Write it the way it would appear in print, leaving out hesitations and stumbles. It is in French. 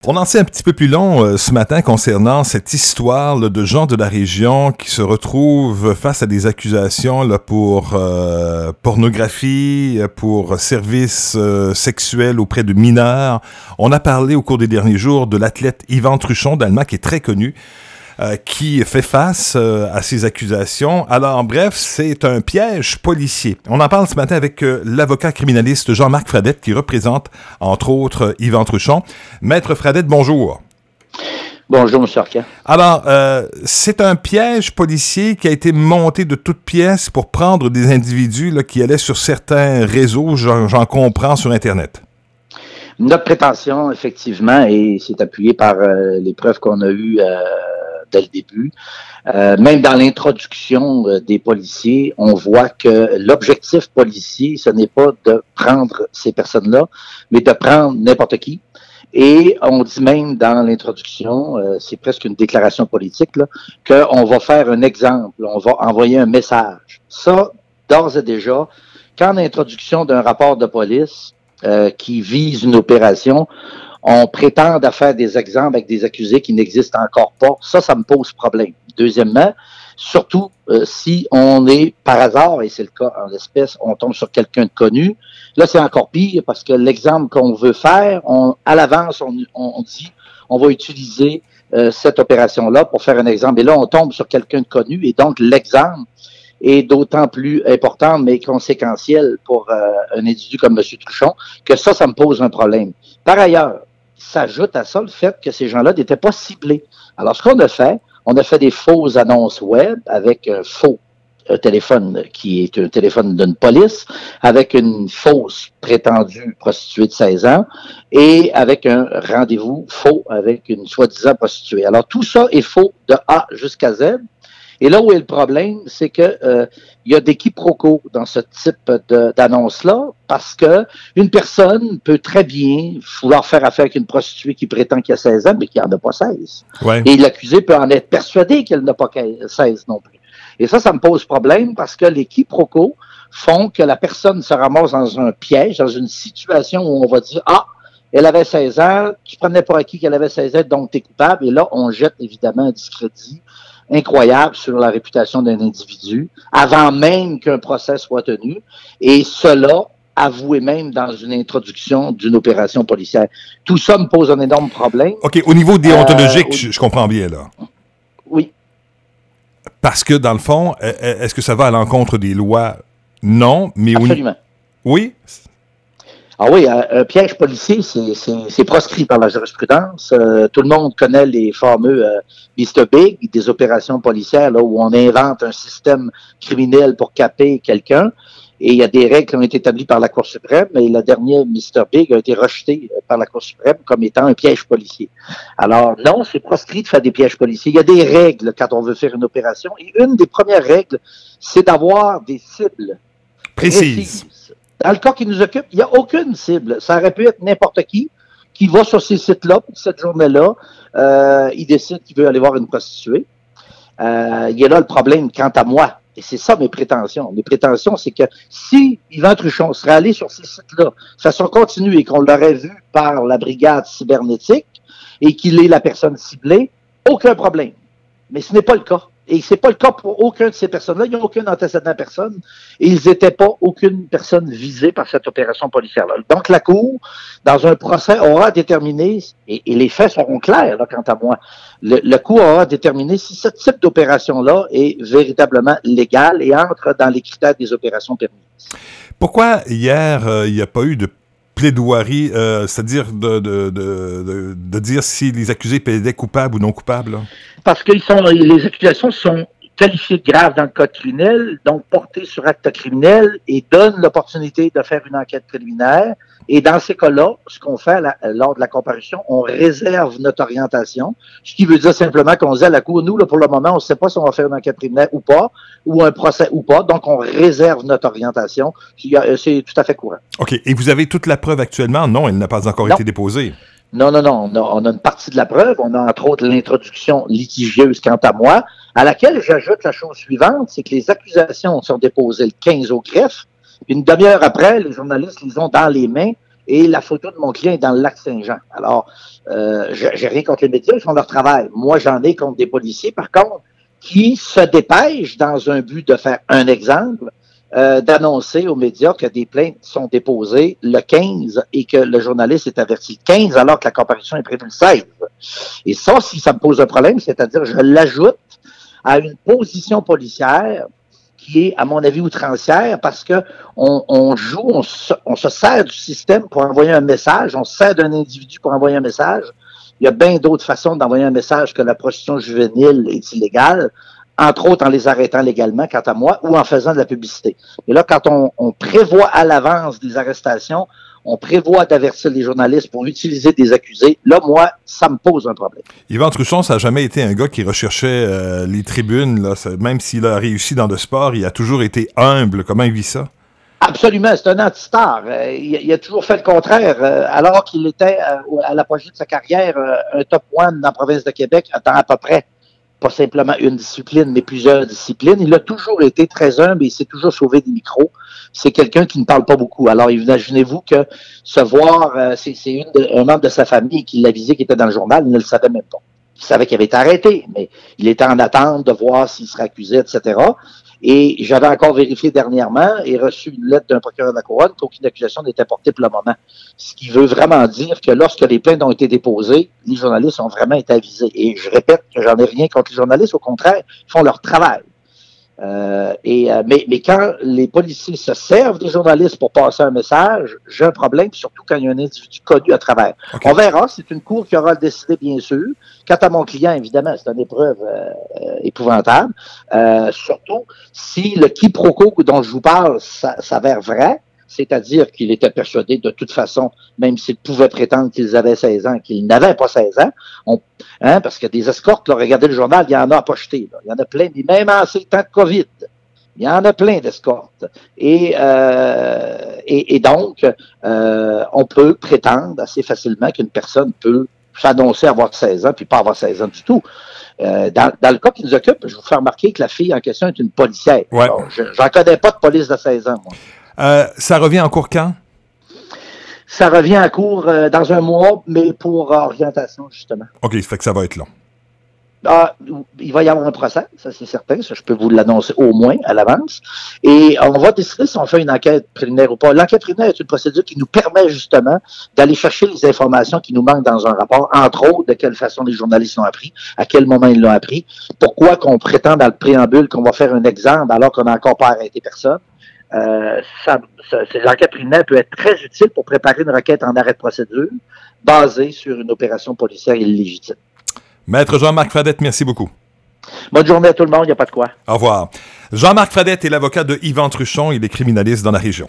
On en sait un petit peu plus long ce matin concernant cette histoire là, de gens de la région qui se retrouvent face à des accusations là, pour pornographie, pour services sexuels auprès de mineurs. On a parlé au cours des derniers jours de l'athlète Yvan Truchon d'Allemagne qui est très connu, qui fait face à ces accusations. Alors, bref, c'est un piège policier. On en parle ce matin avec l'avocat criminaliste Jean-Marc Fradette, qui représente, entre autres, Yvan Truchon. Maître Fradette, bonjour. Bonjour, M. Arcan. Alors, c'est un piège policier qui a été monté de toutes pièces pour prendre des individus là, qui allaient sur certains réseaux, j'en comprends, sur Internet. Notre prétention, effectivement, et c'est appuyé par les preuves qu'on a eues dès le début. Même dans l'introduction des policiers, on voit que l'objectif policier, ce n'est pas de prendre ces personnes-là, mais de prendre n'importe qui. Et on dit même dans l'introduction, c'est presque une déclaration politique, là, qu'on va faire un exemple, on va envoyer un message. Ça, d'ores et déjà, qu'en introduction d'un rapport de police qui vise une opération, on prétend à faire des exemples avec des accusés qui n'existent encore pas. Ça me pose problème. Deuxièmement, surtout si on est par hasard, et c'est le cas en l'espèce, on tombe sur quelqu'un de connu. Là, c'est encore pire parce que l'exemple qu'on veut faire, à l'avance, on dit on va utiliser cette opération-là pour faire un exemple. Et là, on tombe sur quelqu'un de connu et donc l'exemple est d'autant plus important, mais conséquentiel pour un individu comme M. Truchon, que ça me pose un problème. Par ailleurs, s'ajoute à ça le fait que ces gens-là n'étaient pas ciblés. Alors, ce qu'on a fait, on a fait des fausses annonces web avec un faux téléphone qui est un téléphone d'une police, avec une fausse prétendue prostituée de 16 ans et avec un rendez-vous faux avec une soi-disant prostituée. Alors, tout ça est faux de A jusqu'à Z. Et là où est le problème, c'est que il y a des quiproquos dans ce type d'annonce-là, parce que une personne peut très bien vouloir faire affaire avec une prostituée qui prétend qu'il a 16 ans, mais qui n'en a pas 16. Ouais. Et l'accusé peut en être persuadé qu'elle n'a pas 16 non plus. Et ça me pose problème parce que les quiproquos font que la personne se ramasse dans un piège, dans une situation où on va dire « Ah, elle avait 16 ans, tu prenais pour acquis qu'elle avait 16 ans, donc tu es coupable. » Et là, on jette évidemment un discrédit incroyable sur la réputation d'un individu, avant même qu'un procès soit tenu, et cela avoué même dans une introduction d'une opération policière. Tout ça me pose un énorme problème. OK, au niveau déontologique, je comprends bien, là. Oui. Parce que, dans le fond, est-ce que ça va à l'encontre des lois? Non, mais... Absolument. Oui? Ah oui, un piège policier, c'est proscrit par la jurisprudence. Tout le monde connaît les fameux Mr. Big, des opérations policières là, où on invente un système criminel pour caper quelqu'un. Et il y a des règles qui ont été établies par la Cour suprême, et le dernier Mr. Big a été rejeté par la Cour suprême comme étant un piège policier. Alors non, c'est proscrit de faire des pièges policiers. Il y a des règles quand on veut faire une opération. Et une des premières règles, c'est d'avoir des cibles précises. Dans le cas qui nous occupe, il n'y a aucune cible. Ça aurait pu être n'importe qui va sur ces sites-là, cette journée-là, il décide qu'il veut aller voir une prostituée. Il y a là le problème quant à moi. Et c'est ça mes prétentions. Mes prétentions, c'est que si Yvan Truchon serait allé sur ces sites-là de façon continue et qu'on l'aurait vu par la brigade cybernétique et qu'il est la personne ciblée, aucun problème. Mais ce n'est pas le cas. Et c'est pas le cas pour aucun de ces personnes-là. Il n'y a aucun antécédent personne. Et ils n'étaient pas aucune personne visée par cette opération policière-là. Donc, la Cour, dans un procès, aura déterminé, et les faits seront clairs, là, quant à moi, le Cour aura déterminé si ce type d'opération-là est véritablement légal et entre dans les critères des opérations permises. Pourquoi hier, il n'y a pas eu de plaidoirie, c'est-à-dire de dire si les accusés plaidaient coupables ou non coupables? Là? Parce que les accusations sont qualifiées de graves dans le code criminel, donc portées sur acte criminel et donnent l'opportunité de faire une enquête préliminaire. Et dans ces cas-là, ce qu'on fait lors de la comparution, on réserve notre orientation, ce qui veut dire simplement qu'on dit à la Cour, nous, là, pour le moment, on ne sait pas si on va faire une enquête préliminaire ou pas, ou un procès ou pas, donc on réserve notre orientation. C'est tout à fait courant. OK. Et vous avez toute la preuve actuellement? Non, elle n'a pas encore été déposée. Non. On a une partie de la preuve. On a entre autres l'introduction litigieuse quant à moi, à laquelle j'ajoute la chose suivante, c'est que les accusations sont déposées le 15 au greffe. Puis une demi-heure après, les journalistes les ont dans les mains et la photo de mon client est dans le lac Saint-Jean. Alors, j'ai rien contre les médias, ils font leur travail. Moi, j'en ai contre des policiers, par contre, qui se dépêchent dans un but de faire un exemple, d'annoncer aux médias que des plaintes sont déposées le 15 et que le journaliste est averti le 15 alors que la comparution est prévue le 16. Et ça, si ça me pose un problème, c'est-à-dire je l'ajoute à une position policière qui est, à mon avis, outrancière parce que on se sert du système pour envoyer un message, on se sert d'un individu pour envoyer un message. Il y a bien d'autres façons d'envoyer un message que la prostitution juvénile est illégale, entre autres en les arrêtant légalement, quant à moi, ou en faisant de la publicité. Et là, quand on prévoit à l'avance des arrestations, on prévoit d'avertir les journalistes pour utiliser des accusés. Là, moi, ça me pose un problème. Yvan Truchon, ça n'a jamais été un gars qui recherchait les tribunes. Là. Même s'il a réussi dans le sport, il a toujours été humble. Comment il vit ça? Absolument, c'est un anti-star. Il a toujours fait le contraire. Alors qu'il était à l'apogée de sa carrière un top one dans la province de Québec, dans à peu près pas simplement une discipline, mais plusieurs disciplines. Il a toujours été très humble et il s'est toujours sauvé des micros. C'est quelqu'un qui ne parle pas beaucoup. Alors, imaginez-vous que se voir, c'est un membre de sa famille qui l'avisait qui était dans le journal, il ne le savait même pas. Il savait qu'il avait été arrêté, mais il était en attente de voir s'il serait accusé, etc. Et j'avais encore vérifié dernièrement et reçu une lettre d'un procureur de la Couronne qu'aucune accusation n'était portée pour le moment. Ce qui veut vraiment dire que lorsque les plaintes ont été déposées, les journalistes ont vraiment été avisés. Et je répète que j'en ai rien contre les journalistes, au contraire, ils font leur travail. Mais quand les policiers se servent des journalistes pour passer un message, j'ai un problème, surtout quand il y a un individu connu à travers. Okay. On verra, c'est une cour qui aura le décidé, bien sûr. Quant à mon client, évidemment, c'est une épreuve épouvantable. Surtout si le quiproquo dont je vous parle s'avère vrai, c'est-à-dire qu'il était persuadé de toute façon, même s'il pouvait prétendre qu'ils avaient 16 ans, qu'ils n'avaient pas 16 ans, parce que des escortes, là, regardez le journal, il y en a à pocheter. Il y en a plein, même en ces temps de COVID, il y en a plein d'escortes. Et donc, on peut prétendre assez facilement qu'une personne peut s'annoncer avoir 16 ans puis pas avoir 16 ans du tout. Dans le cas qui nous occupe, je vous fais remarquer que la fille en question est une policière. Ouais. Alors, j'en connais pas de police de 16 ans, moi. Ça revient en cours quand? Ça revient en cours dans un mois, mais pour orientation, justement. OK, ça fait que ça va être long. Il va y avoir un procès, ça c'est certain, ça je peux vous l'annoncer au moins à l'avance. Et on va décider si on fait une enquête préliminaire ou pas. L'enquête préliminaire est une procédure qui nous permet justement d'aller chercher les informations qui nous manquent dans un rapport, entre autres de quelle façon les journalistes l'ont appris, à quel moment ils l'ont appris, pourquoi qu'on prétend dans le préambule qu'on va faire un exemple alors qu'on n'a encore pas arrêté personne. L'enquête préliminaire peut être très utile pour préparer une requête en arrêt de procédure basée sur une opération policière illégitime. Maître Jean-Marc Fradette, merci beaucoup. Bonne journée à tout le monde, il n'y a pas de quoi. Au revoir. Jean-Marc Fradette est l'avocat de Yvan Truchon, il est criminaliste dans la région.